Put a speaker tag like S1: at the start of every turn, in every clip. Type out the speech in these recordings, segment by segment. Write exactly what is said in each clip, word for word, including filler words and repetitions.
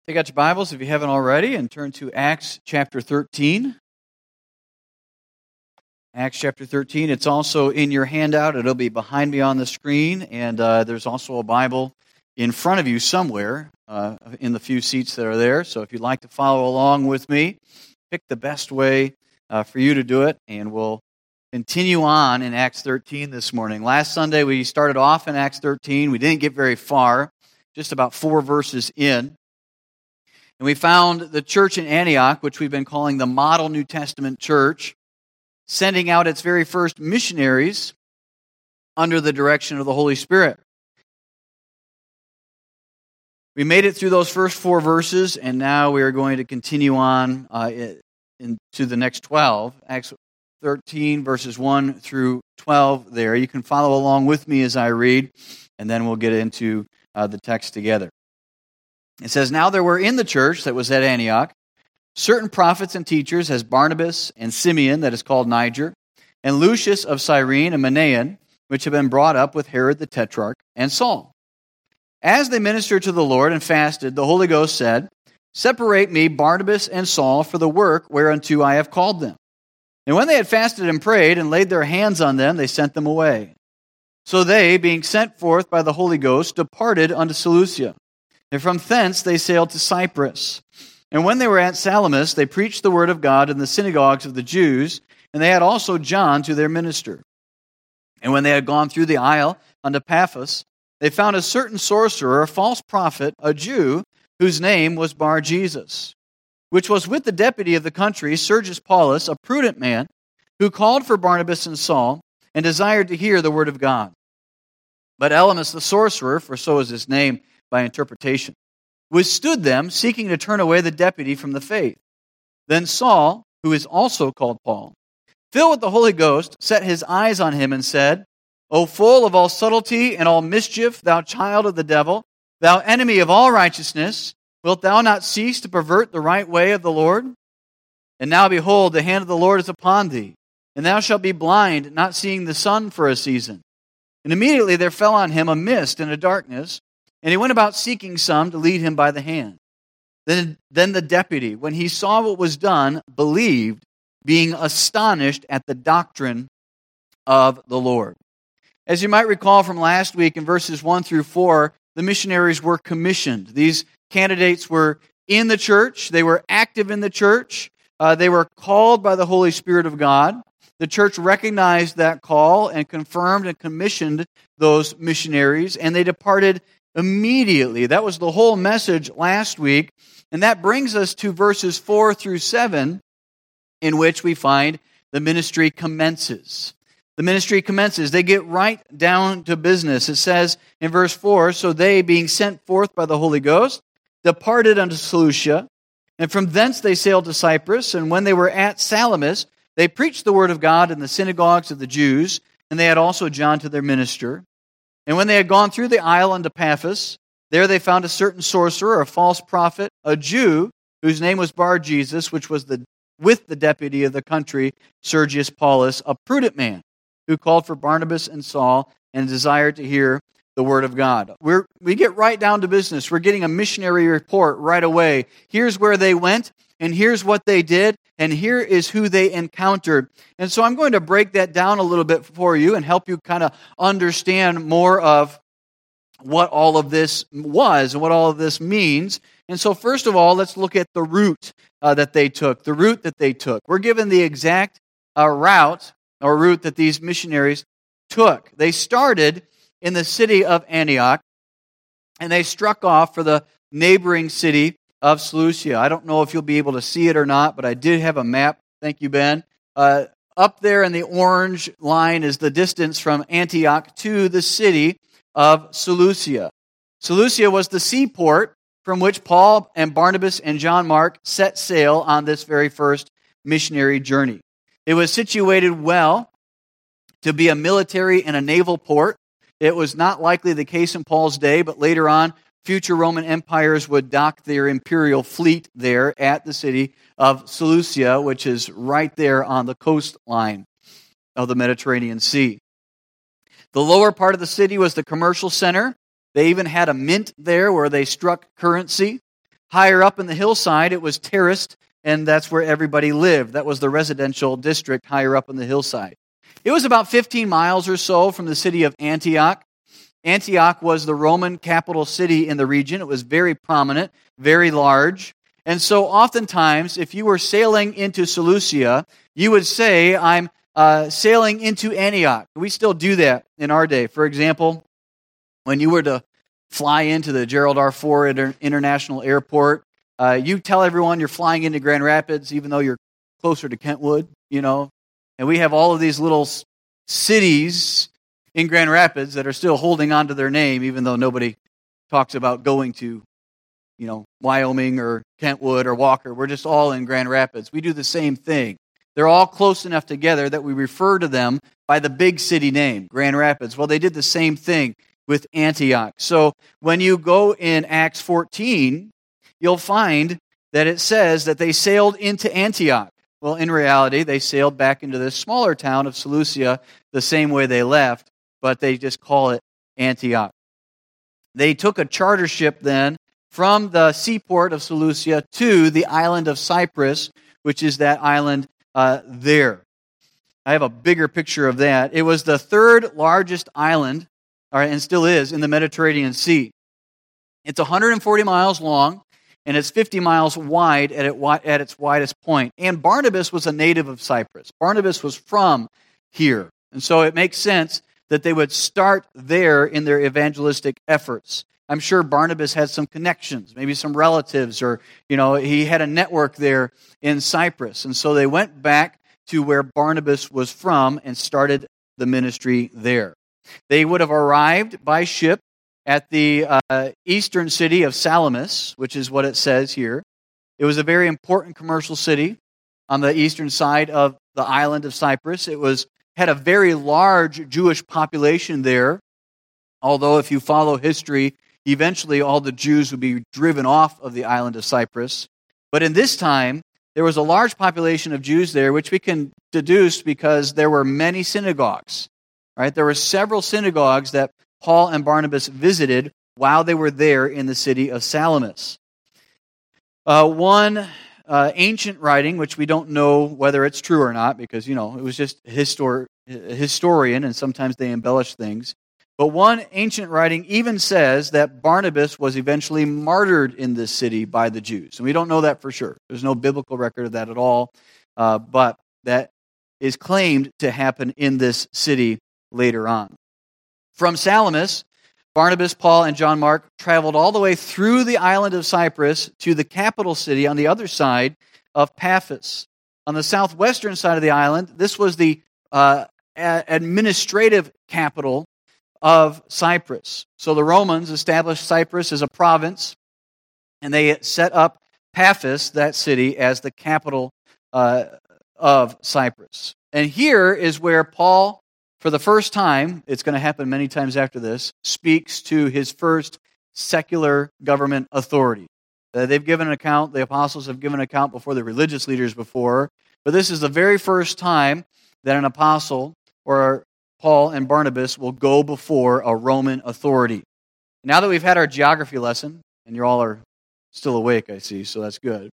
S1: Take out your Bibles if you haven't already and turn to Acts chapter thirteen. Acts chapter thirteen. It's also in your handout. It'll be behind me on the screen, and uh, there's also a Bible in front of you somewhere uh, in the few seats that are there. So if you'd like to follow along with me, pick the best way uh, for you to do it, and we'll continue on in Acts thirteen this morning. Last Sunday we started off in Acts thirteen. We didn't get very far, just about four verses in. And we found the church in Antioch, which we've been calling the Model New Testament Church, sending out its very first missionaries under the direction of the Holy Spirit. We made it through those first four verses, and now we are going to continue on uh, into the next twelve. Acts thirteen, verses one through twelve there. You can follow along with me as I read, and then we'll get into uh, the text together. It says, "Now there were in the church that was at Antioch certain prophets and teachers, as Barnabas and Simeon, that is called Niger, and Lucius of Cyrene and Manaen, which had been brought up with Herod the Tetrarch, and Saul. As they ministered to the Lord and fasted, the Holy Ghost said, 'Separate me Barnabas and Saul for the work whereunto I have called them.' And when they had fasted and prayed and laid their hands on them, they sent them away. So they, being sent forth by the Holy Ghost, departed unto Seleucia. And from thence they sailed to Cyprus. And when they were at Salamis, they preached the word of God in the synagogues of the Jews, and they had also John to their minister. And when they had gone through the isle unto Paphos, they found a certain sorcerer, a false prophet, a Jew, whose name was Bar-Jesus, which was with the deputy of the country, Sergius Paulus, a prudent man, who called for Barnabas and Saul, and desired to hear the word of God. But Elymas the sorcerer, for so is his name by interpretation, withstood them, seeking to turn away the deputy from the faith. Then Saul, who is also called Paul, filled with the Holy Ghost, set his eyes on him and said, 'O full of all subtlety and all mischief, thou child of the devil, thou enemy of all righteousness, wilt thou not cease to pervert the right way of the Lord? And now behold, the hand of the Lord is upon thee, and thou shalt be blind, not seeing the sun for a season.' And immediately there fell on him a mist and a darkness, and he went about seeking some to lead him by the hand. Then, then the deputy, when he saw what was done, believed, being astonished at the doctrine of the Lord." As you might recall from last week in verses one through four, the missionaries were commissioned. These candidates were in the church. They were active in the church. Uh, they were called by the Holy Spirit of God. The church recognized that call and confirmed and commissioned those missionaries, and they departed immediately. That was the whole message last week. And that brings us to verses four through seven, in which we find the ministry commences. The ministry commences. They get right down to business. It says in verse four, "So they, being sent forth by the Holy Ghost, departed unto Seleucia, and from thence they sailed to Cyprus. And when they were at Salamis, they preached the word of God in the synagogues of the Jews, and they had also John to their minister. And when they had gone through the isle unto Paphos, there they found a certain sorcerer, a false prophet, a Jew, whose name was Bar-Jesus, which was the with the deputy of the country, Sergius Paulus, a prudent man, who called for Barnabas and Saul and desired to hear the word of God." We're, we get right down to business. We're getting a missionary report right away. Here's where they went, and here's what they did, and here is who they encountered. And so I'm going to break that down a little bit for you and help you kind of understand more of what all of this was and what all of this means. And so first of all, let's look at the route uh, that they took, the route that they took. We're given the exact uh, route or route that these missionaries took. They started in the city of Antioch, and they struck off for the neighboring city of Seleucia. I don't know if you'll be able to see it or not, but I did have a map. Thank you, Ben. Uh, up there in the orange line is the distance from Antioch to the city of Seleucia. Seleucia was the seaport from which Paul and Barnabas and John Mark set sail on this very first missionary journey. It was situated well to be a military and a naval port. It was not likely the case in Paul's day, but later on, future Roman empires would dock their imperial fleet there at the city of Seleucia, which is right there on the coastline of the Mediterranean Sea. The lower part of the city was the commercial center. They even had a mint there where they struck currency. Higher up in the hillside, it was terraced, and that's where everybody lived. That was the residential district higher up in the hillside. It was about fifteen miles or so from the city of Antioch. Antioch was the Roman capital city in the region. It was very prominent, very large. And so oftentimes, if you were sailing into Seleucia, you would say, I'm uh, sailing into Antioch. We still do that in our day. For example, when you were to fly into the Gerald R. Ford Inter- International Airport, uh, you tell everyone you're flying into Grand Rapids, even though you're closer to Kentwood, you know. And we have all of these little s- cities in Grand Rapids that are still holding on to their name, even though nobody talks about going to, you know, Wyoming or Kentwood or Walker. We're just all in Grand Rapids. We do the same thing. They're all close enough together that we refer to them by the big city name, Grand Rapids. Well, they did the same thing with Antioch. So when you go in Acts fourteen, you'll find that it says that they sailed into Antioch. Well, in reality, they sailed back into this smaller town of Seleucia the same way they left, but they just call it Antioch. They took a charter ship then from the seaport of Seleucia to the island of Cyprus, which is that island uh, there. I have a bigger picture of that. It was the third largest island, all right, and still is, in the Mediterranean Sea. It's one hundred forty miles long, and it's fifty miles wide at, it, at its widest point. And Barnabas was a native of Cyprus. Barnabas was from here. And so it makes sense that they would start there in their evangelistic efforts. I'm sure Barnabas had some connections, maybe some relatives, or, you know, he had a network there in Cyprus. And so they went back to where Barnabas was from and started the ministry there. They would have arrived by ship at the uh, eastern city of Salamis, which is what it says here. It was a very important commercial city on the eastern side of the island of Cyprus. It was had a very large Jewish population there, although if you follow history, eventually all the Jews would be driven off of the island of Cyprus. But in this time, there was a large population of Jews there, which we can deduce because there were many synagogues. Right? There were several synagogues that Paul and Barnabas visited while they were there in the city of Salamis. Uh, one uh, ancient writing, which we don't know whether it's true or not, because, you know, it was just a histor- historian, and sometimes they embellish things. But one ancient writing even says that Barnabas was eventually martyred in this city by the Jews. And we don't know that for sure. There's no biblical record of that at all. Uh, but that is claimed to happen in this city later on. From Salamis, Barnabas, Paul, and John Mark traveled all the way through the island of Cyprus to the capital city on the other side of Paphos. On the southwestern side of the island, this was the uh, administrative capital of Cyprus. So the Romans established Cyprus as a province, and they set up Paphos, that city, as the capital uh, of Cyprus. And here is where Paul, for the first time, it's going to happen many times after this, speaks to his first secular government authority. Uh, they've given an account, the apostles have given an account before the religious leaders before, but this is the very first time that an apostle or Paul and Barnabas will go before a Roman authority. Now that we've had our geography lesson, and you all are still awake, I see, so that's good.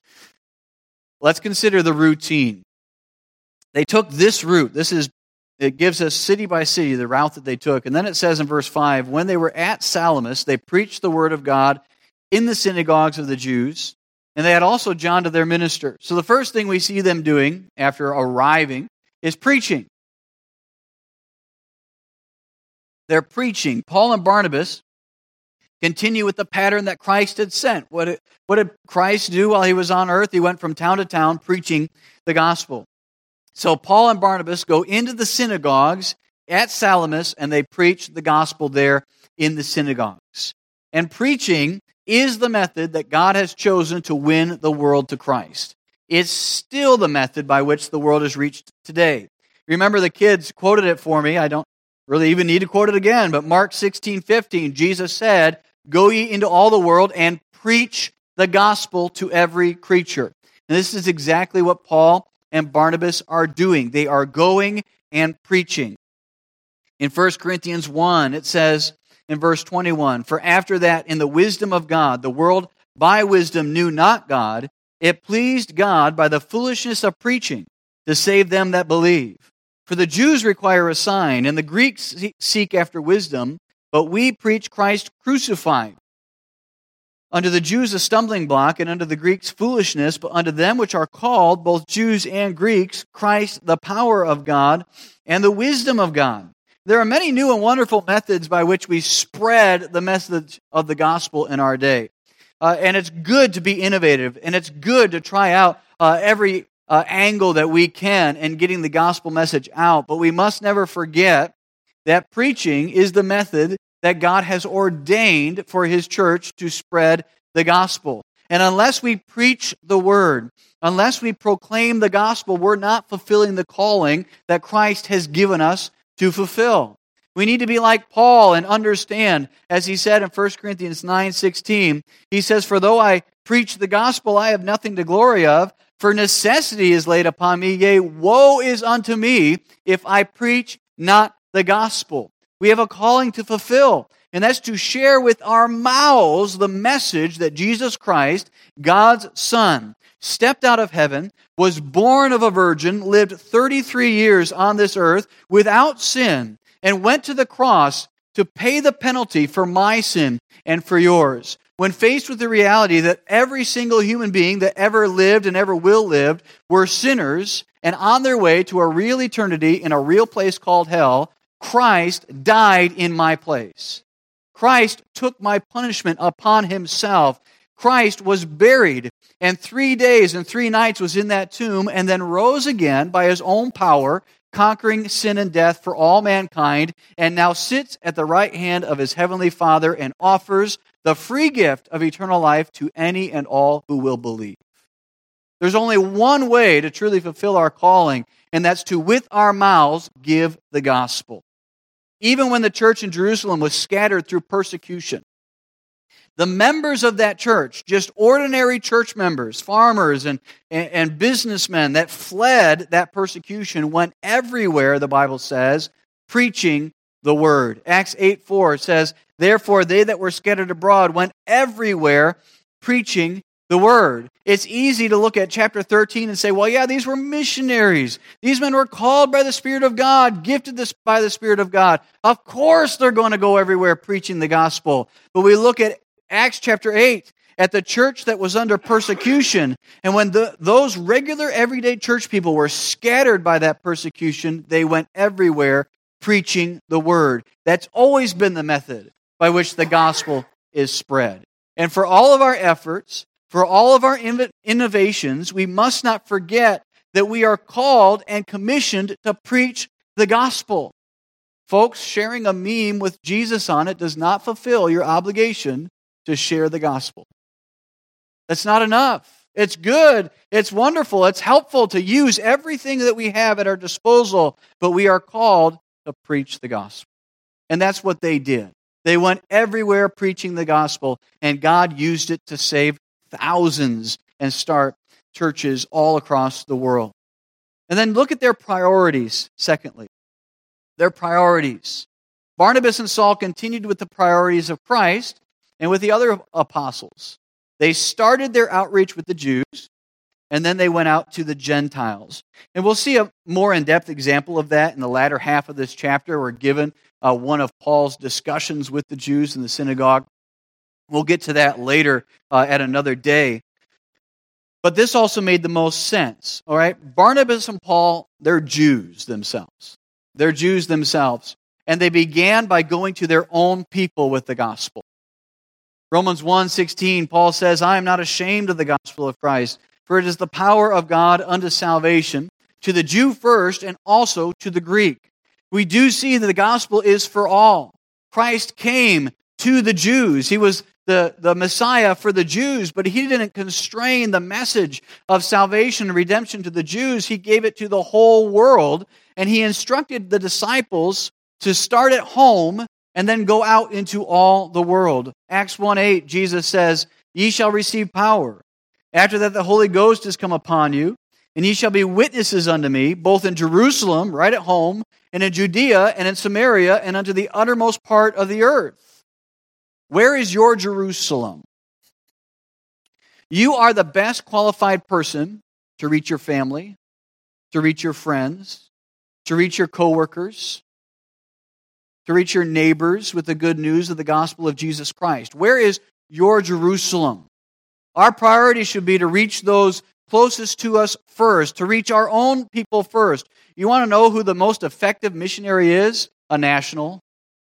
S1: Let's consider the routine. They took this route. This is, it gives us city by city the route that they took. And then it says in verse five, when they were at Salamis, they preached the word of God in the synagogues of the Jews, and they had also John to their minister. So the first thing we see them doing after arriving is preaching. They're preaching. Paul and Barnabas continue with the pattern that Christ had sent. What did, what did Christ do while he was on earth? He went from town to town preaching the gospel. So Paul and Barnabas go into the synagogues at Salamis, and they preach the gospel there in the synagogues. And preaching is the method that God has chosen to win the world to Christ. It's still the method by which the world is reached today. Remember, the kids quoted it for me. I don't really even need to quote it again, but Mark sixteen fifteen, Jesus said, "Go ye into all the world and preach the gospel to every creature." And this is exactly what Paul and Barnabas are doing. They are going and preaching. In First Corinthians one, it says in verse twenty-one, "For after that, in the wisdom of God, the world by wisdom knew not God, it pleased God by the foolishness of preaching to save them that believe. For the Jews require a sign, and the Greeks seek after wisdom, but we preach Christ crucified. Unto the Jews a stumbling block, and unto the Greeks foolishness, but unto them which are called, both Jews and Greeks, Christ the power of God and the wisdom of God. There are many new and wonderful methods by which we spread the message of the gospel in our day. Uh, and it's good to be innovative, and it's good to try out uh, every uh, angle that we can in getting the gospel message out. But we must never forget that preaching is the method that God has ordained for His church to spread the gospel. And unless we preach the word, unless we proclaim the gospel, we're not fulfilling the calling that Christ has given us to fulfill. We need to be like Paul and understand, as he said in First Corinthians nine sixteen, he says, "For though I preach the gospel, I have nothing to glory of, for necessity is laid upon me, yea, woe is unto me if I preach not the gospel." We have a calling to fulfill, and that's to share with our mouths the message that Jesus Christ, God's Son, stepped out of heaven, was born of a virgin, lived thirty-three years on this earth without sin, and went to the cross to pay the penalty for my sin and for yours. When faced with the reality that every single human being that ever lived and ever will live were sinners and on their way to a real eternity in a real place called hell, Christ died in my place. Christ took my punishment upon Himself. Christ was buried, and three days and three nights was in that tomb, and then rose again by His own power, conquering sin and death for all mankind, and now sits at the right hand of His heavenly Father and offers the free gift of eternal life to any and all who will believe. There's only one way to truly fulfill our calling, and that's to, with our mouths, give the gospel. Even when the church in Jerusalem was scattered through persecution, the members of that church, just ordinary church members, farmers and, and, and businessmen that fled that persecution, went everywhere, the Bible says, preaching the word. Acts eight four says, "Therefore they that were scattered abroad went everywhere preaching the word." It's easy to look at chapter thirteen and say, well, yeah, these were missionaries. These men were called by the Spirit of God, gifted this by the Spirit of God. Of course they're going to go everywhere preaching the gospel. But we look at Acts chapter eight, at the church that was under persecution, and when the, those regular everyday church people were scattered by that persecution, they went everywhere preaching the word. That's always been the method by which the gospel is spread. And for all of our efforts, for all of our innovations, we must not forget that we are called and commissioned to preach the gospel. Folks, sharing a meme with Jesus on it does not fulfill your obligation to share the gospel. That's not enough. It's good, it's wonderful, it's helpful to use everything that we have at our disposal, but we are called to preach the gospel. And that's what they did. They went everywhere preaching the gospel, and God used it to save thousands and start churches all across the world. And then look at their priorities, secondly. Their priorities. Barnabas and Saul continued with the priorities of Christ and with the other apostles. They started their outreach with the Jews, and then they went out to the Gentiles. And we'll see a more in-depth example of that in the latter half of this chapter. We're given uh, one of Paul's discussions with the Jews in the synagogue. We'll get to that later uh, at another day. But this also made the most sense, all right? Barnabas and Paul, they're Jews themselves. They're Jews themselves. And they began by going to their own people with the gospel. Romans one sixteen, Paul says, "I am not ashamed of the gospel of Christ, for it is the power of God unto salvation, to the Jew first, and also to the Greek." We do see that the gospel is for all. Christ came to the Jews. He was the, the Messiah for the Jews, but He didn't constrain the message of salvation and redemption to the Jews. He gave it to the whole world, and He instructed the disciples to start at home and then go out into all the world. Acts one eight, Jesus says, "Ye shall receive power. After that the Holy Ghost is come upon you, and ye shall be witnesses unto me, both in Jerusalem, right at home, and in Judea, and in Samaria, and unto the uttermost part of the earth." Where is your Jerusalem? You are the best qualified person to reach your family, to reach your friends, to reach your coworkers, to reach your neighbors with the good news of the gospel of Jesus Christ. Where is your Jerusalem? Our priority should be to reach those closest to us first, to reach our own people first. You want to know who the most effective missionary is? A national.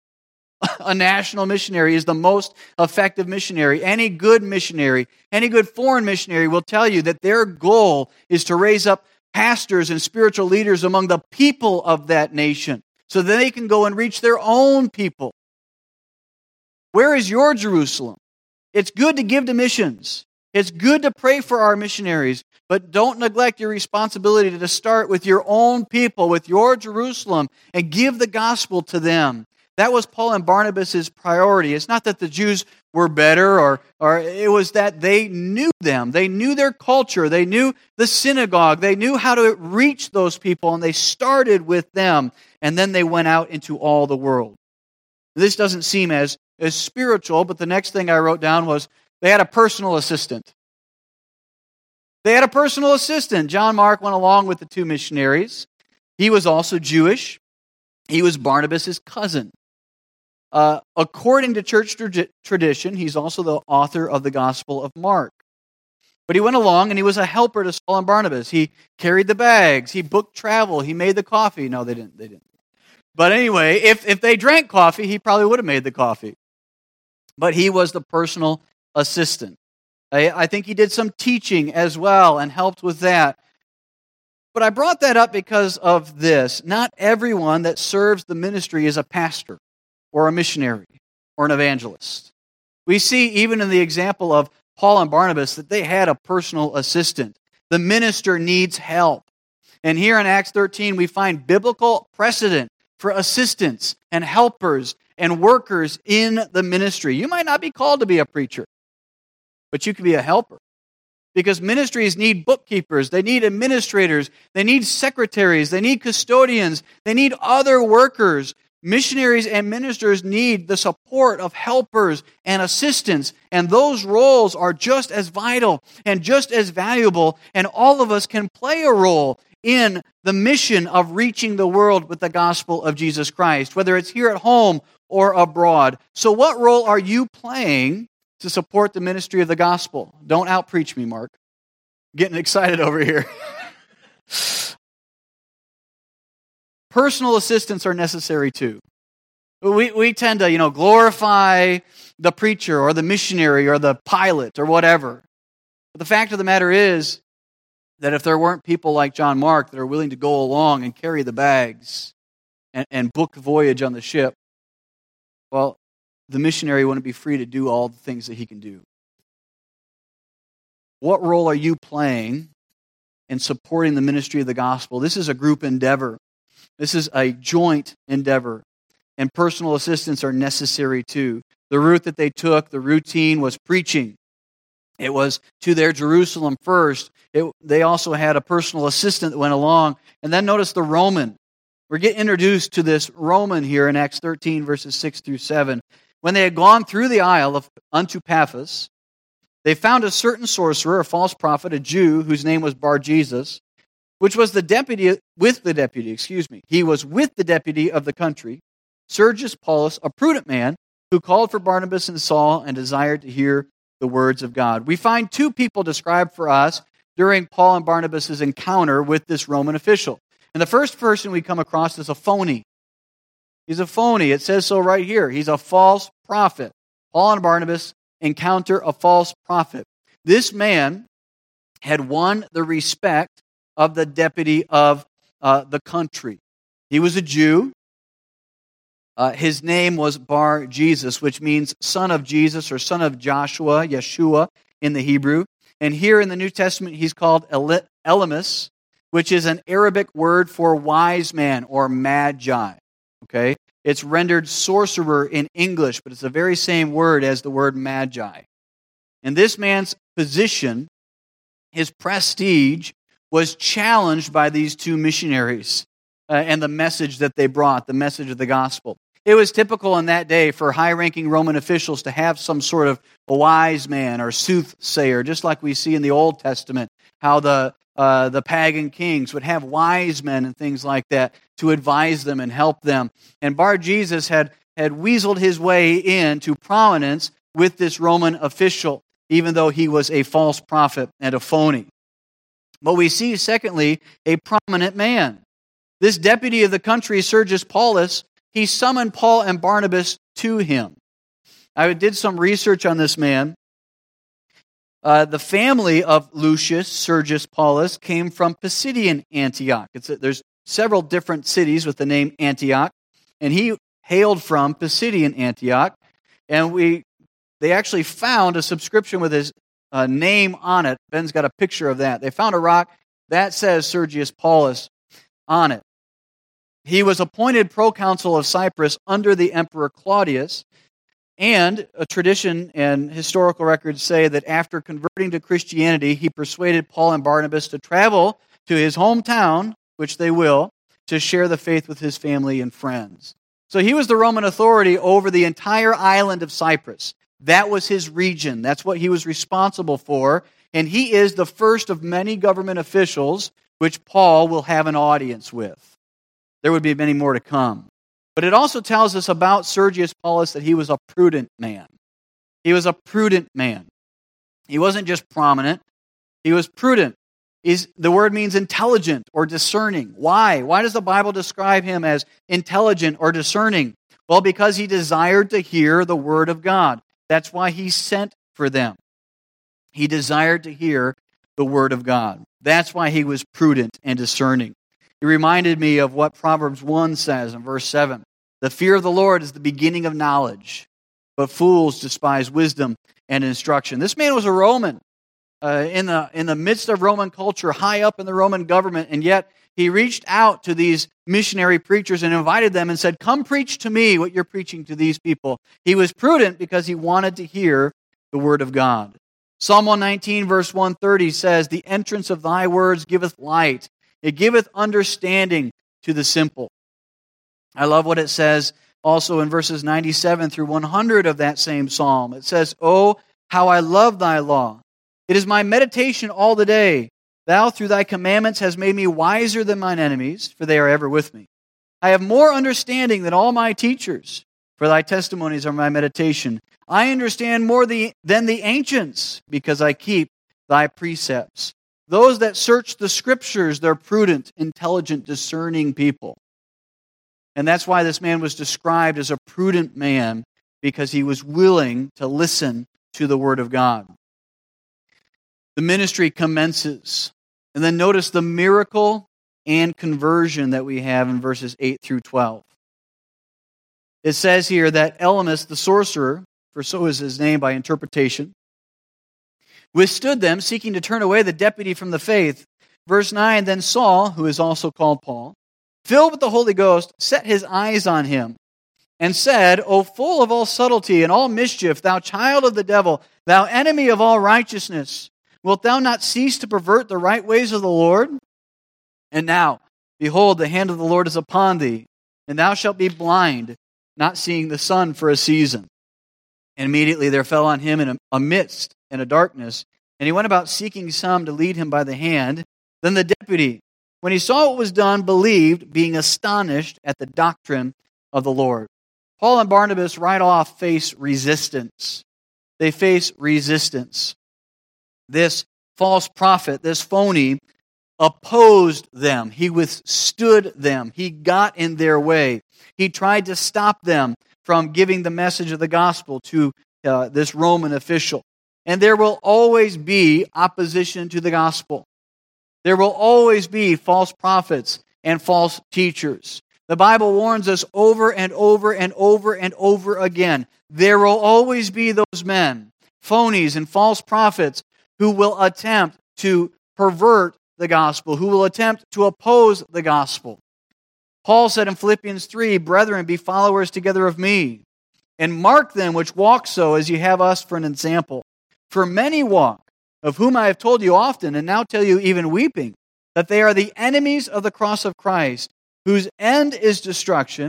S1: A national missionary is the most effective missionary. Any good missionary, any good foreign missionary will tell you that their goal is to raise up pastors and spiritual leaders among the people of that nation so that they can go and reach their own people. Where is your Jerusalem? It's good to give to missions. It's good to pray for our missionaries, but don't neglect your responsibility to start with your own people, with your Jerusalem, and give the gospel to them. That was Paul and Barnabas' priority. It's not that the Jews were better, or, or it was that they knew them. They knew their culture. They knew the synagogue. They knew how to reach those people, and they started with them, and then they went out into all the world. This doesn't seem as, as spiritual, but the next thing I wrote down was they had a personal assistant. They had a personal assistant. John Mark went along with the two missionaries. He was also Jewish. He was Barnabas' cousin. Uh, according to church tra- tradition, he's also the author of the Gospel of Mark. But he went along and he was a helper to Saul and Barnabas. He carried the bags. He booked travel. He made the coffee. No, they didn't. They didn't. But anyway, if, if they drank coffee, he probably would have made the coffee. But he was the personal assistant. I, I think he did some teaching as well and helped with that. But I brought that up because of this. Not everyone that serves the ministry is a pastor or a missionary or an evangelist. We see even in the example of Paul and Barnabas that they had a personal assistant. The minister needs help. And here in Acts thirteen, we find biblical precedent for assistants and helpers and workers in the ministry. You might not be called to be a preacher, but you can be a helper. Because ministries need bookkeepers, they need administrators, they need secretaries, they need custodians, they need other workers. Missionaries and ministers need the support of helpers and assistants, and those roles are just as vital and just as valuable, and all of us can play a role in the mission of reaching the world with the gospel of Jesus Christ, whether it's here at home or abroad. So what role are you playing to support the ministry of the gospel? Don't out-preach me, Mark. Getting excited over here. Personal assistants are necessary too. We we tend to, you know, glorify the preacher or the missionary or the pilot or whatever. But the fact of the matter is that if there weren't people like John Mark that are willing to go along and carry the bags and, and book the voyage on the ship, well, the missionary wouldn't be free to do all the things that he can do. What role are you playing in supporting the ministry of the gospel? This is a group endeavor. This is a joint endeavor, and personal assistants are necessary too. The route that they took, the routine was preaching. It was to their Jerusalem first. It, they also had a personal assistant that went along. And then notice the Roman. We're getting introduced to this Roman here in Acts thirteen, verses six through seven. When they had gone through the isle of unto Paphos, they found a certain sorcerer, a false prophet, a Jew, whose name was Bar-Jesus, which was the deputy, with the deputy, excuse me. He was with the deputy of the country, Sergius Paulus, a prudent man, who called for Barnabas and Saul and desired to hear the words of God. We find two people described for us during Paul and Barnabas' encounter with this Roman official. And the first person we come across is a phony. He's a phony. It says so right here. He's a false prophet. Paul and Barnabas encounter a false prophet. This man had won the respect of the deputy of uh, the country. He was a Jew. Uh, his name was Bar-Jesus, which means son of Jesus or son of Joshua, Yeshua in the Hebrew. And here in the New Testament, he's called El- Elymas, which is an Arabic word for wise man or magi. Okay? It's rendered sorcerer in English, but it's the very same word as the word magi. And this man's position, his prestige, was challenged by these two missionaries uh, and the message that they brought, the message of the gospel. It was typical in that day for high-ranking Roman officials to have some sort of wise man or soothsayer, just like we see in the Old Testament, how the uh, the pagan kings would have wise men and things like that to advise them and help them. And Bar-Jesus had, had weaseled his way into prominence with this Roman official, even though he was a false prophet and a phony. But we see, secondly, a prominent man. This deputy of the country, Sergius Paulus, he summoned Paul and Barnabas to him. I did some research on this man. Uh, the family of Lucius Sergius Paulus came from Pisidian Antioch. It's a, there's several different cities with the name Antioch, and he hailed from Pisidian Antioch. And we, they actually found a subscription with his uh, name on it. Ben's got a picture of that. They found a rock that says Sergius Paulus on it. He was appointed proconsul of Cyprus under the Emperor Claudius, and a tradition and historical records say that after converting to Christianity, he persuaded Paul and Barnabas to travel to his hometown, which they will, to share the faith with his family and friends. So he was the Roman authority over the entire island of Cyprus. That was his region. That's what he was responsible for, and he is the first of many government officials which Paul will have an audience with. There would be many more to come. But it also tells us about Sergius Paulus that he was a prudent man. He was a prudent man. He wasn't just prominent. He was prudent. He's, the word means intelligent or discerning. Why? Why does the Bible describe him as intelligent or discerning? Well, because he desired to hear the word of God. That's why he sent for them. He desired to hear the word of God. That's why he was prudent and discerning. It reminded me of what Proverbs one says in verse seven. The fear of the Lord is the beginning of knowledge, but fools despise wisdom and instruction. This man was a Roman, uh, in the in the midst of Roman culture, high up in the Roman government, and yet he reached out to these missionary preachers and invited them and said, come preach to me what you're preaching to these people. He was prudent because he wanted to hear the word of God. Psalm one nineteen verse one thirty says, the entrance of thy words giveth light. It giveth understanding to the simple. I love what it says also in verses ninety-seven through one hundred of that same psalm. It says, oh, how I love thy law. It is my meditation all the day. Thou through thy commandments hast made me wiser than mine enemies, for they are ever with me. I have more understanding than all my teachers, for thy testimonies are my meditation. I understand more the, than the ancients, because I keep thy precepts. Those that search the Scriptures, they're prudent, intelligent, discerning people. And that's why this man was described as a prudent man, because he was willing to listen to the Word of God. The ministry commences. And then notice the miracle and conversion that we have in verses eight through twelve. It says here that Elymas, the sorcerer, for so is his name by interpretation, withstood them, seeking to turn away the deputy from the faith. Verse nine, then Saul, who is also called Paul, filled with the Holy Ghost, set his eyes on him, and said, O full of all subtlety and all mischief, thou child of the devil, thou enemy of all righteousness, wilt thou not cease to pervert the right ways of the Lord? And now, behold, the hand of the Lord is upon thee, and thou shalt be blind, not seeing the sun for a season. And immediately there fell on him in a, a mist and a darkness, and he went about seeking some to lead him by the hand. Then the deputy, when he saw what was done, believed, being astonished at the doctrine of the Lord. Paul and Barnabas right off face resistance. They face resistance. This false prophet, this phony, opposed them. He withstood them. He got in their way. He tried to stop them from giving the message of the gospel to uh, this Roman official. And there will always be opposition to the gospel. There will always be false prophets and false teachers. The Bible warns us over and over and over and over again. There will always be those men, phonies and false prophets, who will attempt to pervert the gospel, who will attempt to oppose the gospel. Paul said in Philippians three, Brethren, be followers together of me, and mark them which walk so as you have us for an example. For many walk, of whom I have told you often, and now tell you even weeping, that they are the enemies of the cross of Christ, whose end is destruction,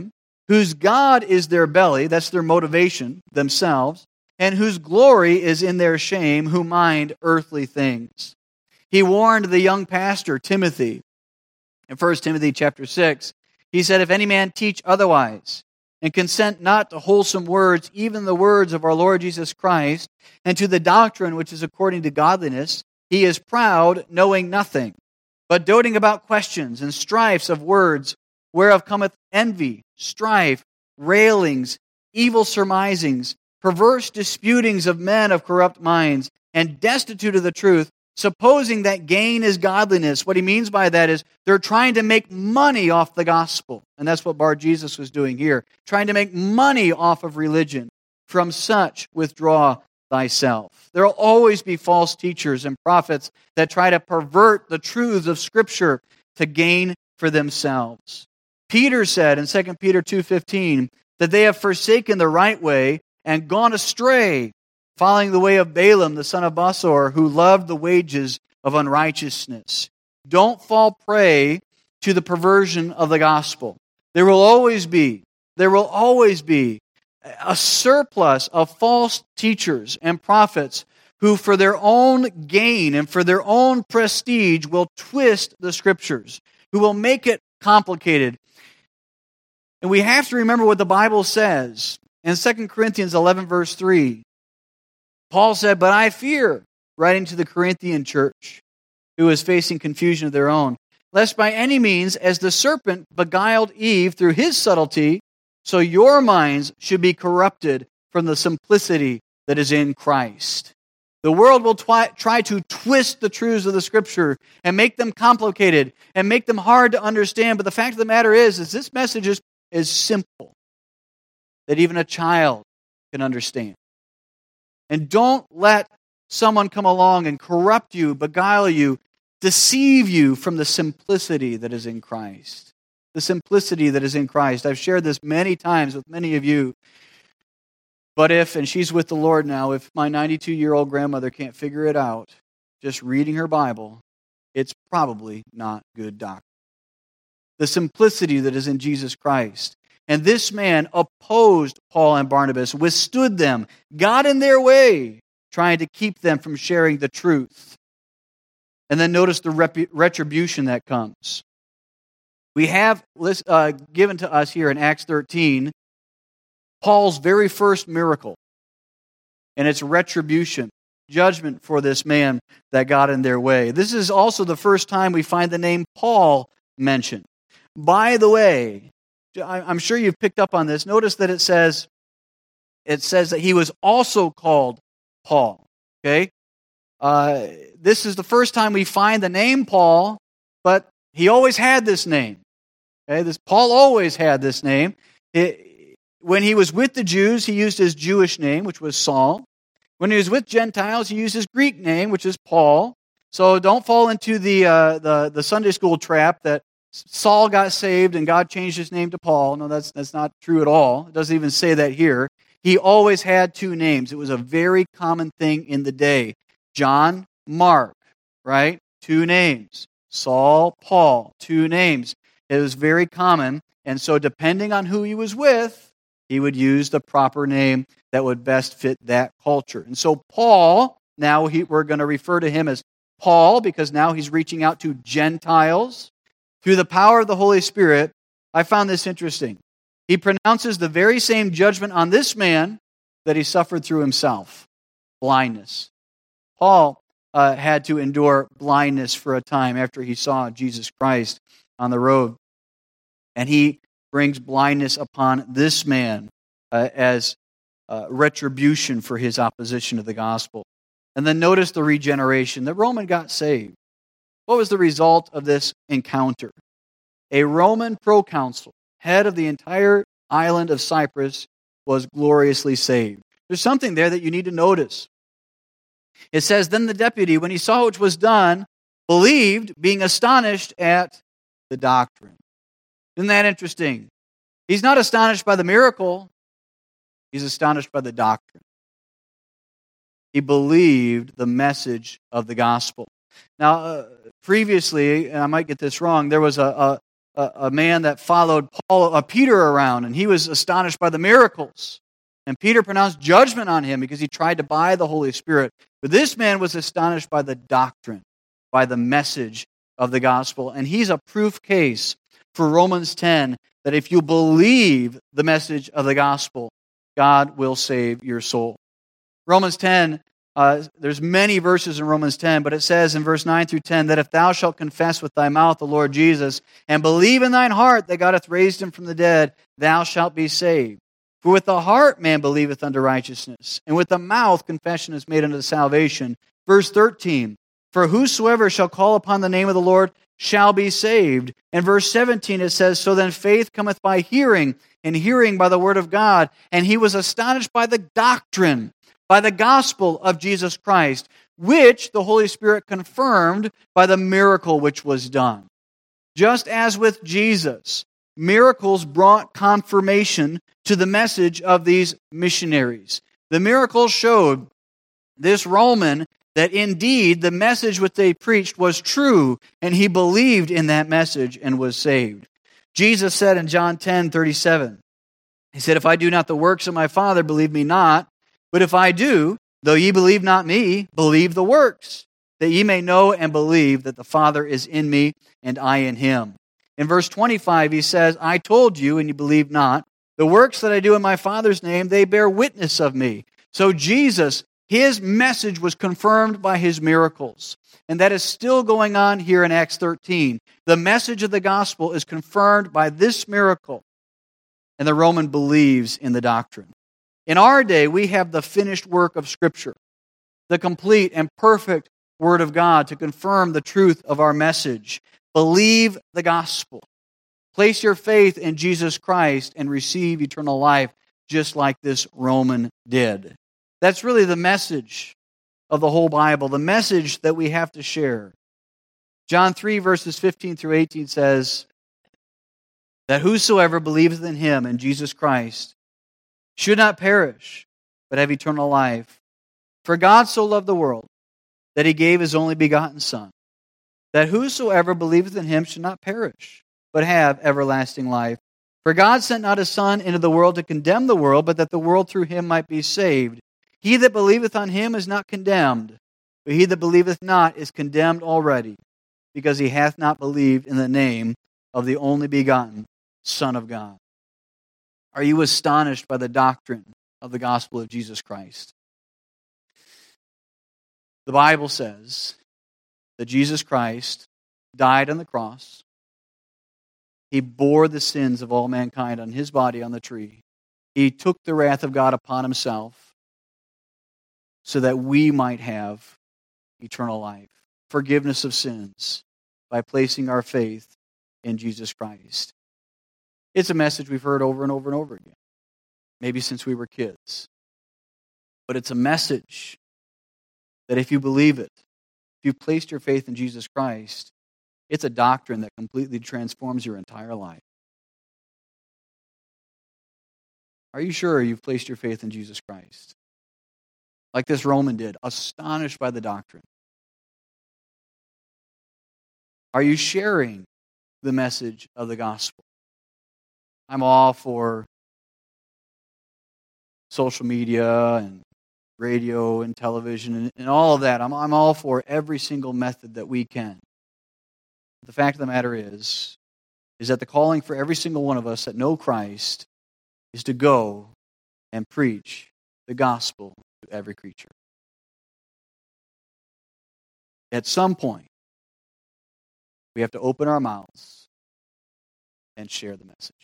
S1: whose God is their belly, that's their motivation, themselves, and whose glory is in their shame, who mind earthly things. He warned the young pastor, Timothy, in First Timothy chapter six. He said, if any man teach otherwise, and consent not to wholesome words, even the words of our Lord Jesus Christ, and to the doctrine which is according to godliness, he is proud, knowing nothing, but doting about questions and strifes of words, whereof cometh envy, strife, railings, evil surmisings, perverse disputings of men of corrupt minds, and destitute of the truth, supposing that gain is godliness. What he means by that is they're trying to make money off the gospel. And that's what Bar Jesus was doing here, trying to make money off of religion. From such withdraw thyself. There will always be false teachers and prophets that try to pervert the truths of Scripture to gain for themselves. Peter said in Second Peter two fifteen that they have forsaken the right way and gone astray, following the way of Balaam, the son of Bosor, who loved the wages of unrighteousness. Don't fall prey to the perversion of the gospel. There will always be, there will always be a surplus of false teachers and prophets who, for their own gain and for their own prestige, will twist the Scriptures, who will make it complicated. And we have to remember what the Bible says. In Second Corinthians eleven, verse three, Paul said, but I fear, writing to the Corinthian church, who is facing confusion of their own, lest by any means, as the serpent beguiled Eve through his subtlety, so your minds should be corrupted from the simplicity that is in Christ. The world will twi- try to twist the truths of the Scripture and make them complicated and make them hard to understand. But the fact of the matter is, is this message is, is simple, that even a child can understand. And don't let someone come along and corrupt you, beguile you, deceive you from the simplicity that is in Christ. The simplicity that is in Christ. I've shared this many times with many of you. But if, and she's with the Lord now, if my ninety-two-year-old grandmother can't figure it out, just reading her Bible, it's probably not good doctrine. The simplicity that is in Jesus Christ. And this man opposed Paul and Barnabas, withstood them, got in their way, trying to keep them from sharing the truth. And then notice the rep- retribution that comes. We have uh, given to us here in Acts thirteen Paul's very first miracle, and it's retribution, judgment for this man that got in their way. This is also the first time we find the name Paul mentioned. By the way, I'm sure you've picked up on this. Notice that it says, it says that he was also called Paul. Okay, uh, this is the first time we find the name Paul, but he always had this name. Okay, this Paul always had this name. It, when he was with the Jews, he used his Jewish name, which was Saul. When he was with Gentiles, he used his Greek name, which is Paul. So don't fall into the uh, the, the Sunday school trap that Saul got saved and God changed his name to Paul. No, that's that's not true at all. It doesn't even say that here. He always had two names. It was a very common thing in the day. John, Mark, right? Two names. Saul, Paul, two names. It was very common. And so depending on who he was with, he would use the proper name that would best fit that culture. And so Paul, now he, we're going to refer to him as Paul because now he's reaching out to Gentiles. Through the power of the Holy Spirit, I found this interesting. He pronounces the very same judgment on this man that he suffered through himself, blindness. Paul uh, had to endure blindness for a time after he saw Jesus Christ on the road. And he brings blindness upon this man uh, as uh, retribution for his opposition to the gospel. And then notice the regeneration. The Roman got saved. What was the result of this encounter? A Roman proconsul, head of the entire island of Cyprus, was gloriously saved. There's something there that you need to notice. It says, then the deputy, when he saw which was done, believed, being astonished at the doctrine. Isn't that interesting? He's not astonished by the miracle. He's astonished by the doctrine. He believed the message of the gospel. Now, uh, previously, and I might get this wrong, there was a, a, a, a man that followed Paul, uh, Peter around, and he was astonished by the miracles. And Peter pronounced judgment on him because he tried to buy the Holy Spirit. But this man was astonished by the doctrine, by the message of the gospel. And he's a proof case for Romans ten that if you believe the message of the gospel, God will save your soul. Romans ten, uh, there's many verses in Romans ten, but it says in verse nine through ten that if thou shalt confess with thy mouth the Lord Jesus and believe in thine heart that God hath raised him from the dead, thou shalt be saved. For with the heart man believeth unto righteousness, and with the mouth confession is made unto salvation. Verse thirteen, for whosoever shall call upon the name of the Lord shall be saved. And verse seventeen it says, so then faith cometh by hearing, and hearing by the word of God. And he was astonished by the doctrine, by the gospel of Jesus Christ, which the Holy Spirit confirmed by the miracle which was done. Just as with Jesus, miracles brought confirmation to the message of these missionaries. The miracles showed this Roman that indeed the message which they preached was true, and he believed in that message and was saved. Jesus said in John ten thirty-seven, he said, if I do not the works of my Father, believe me not. But if I do, though ye believe not me, believe the works, that ye may know and believe that the Father is in me and I in him. In verse twenty-five, he says, I told you, and you believe not. The works that I do in my Father's name, they bear witness of me. So Jesus, his message was confirmed by his miracles. And that is still going on here in Acts thirteen. The message of the gospel is confirmed by this miracle. And the Roman believes in the doctrine. In our day, we have the finished work of Scripture, the complete and perfect Word of God to confirm the truth of our message. Believe the gospel. Place your faith in Jesus Christ and receive eternal life just like this Roman did. That's really the message of the whole Bible, the message that we have to share. John three, verses fifteen through eighteen says that whosoever believeth in him, in Jesus Christ, should not perish, but have eternal life. For God so loved the world that he gave his only begotten Son, that whosoever believeth in him should not perish, but have everlasting life. For God sent not his Son into the world to condemn the world, but that the world through him might be saved. He that believeth on him is not condemned, but he that believeth not is condemned already, because he hath not believed in the name of the only begotten Son of God. Are you astonished by the doctrine of the gospel of Jesus Christ? The Bible says that Jesus Christ died on the cross. He bore the sins of all mankind on his body on the tree. He took the wrath of God upon himself so that we might have eternal life, forgiveness of sins, by placing our faith in Jesus Christ. It's a message we've heard over and over and over again, maybe since we were kids. But it's a message that if you believe it, if you've placed your faith in Jesus Christ, it's a doctrine that completely transforms your entire life. Are you sure you've placed your faith in Jesus Christ? Like this Roman did, astonished by the doctrine. Are you sharing the message of the gospel? I'm all for social media and radio and television and, and all of that. I'm, I'm all for every single method that we can. The fact of the matter is, is that the calling for every single one of us that know Christ is to go and preach the gospel to every creature. At some point, we have to open our mouths and share the message.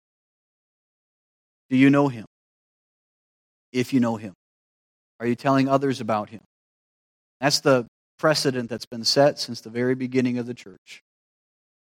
S1: Do you know him? If you know him, are you telling others about him? That's the precedent that's been set since the very beginning of the church.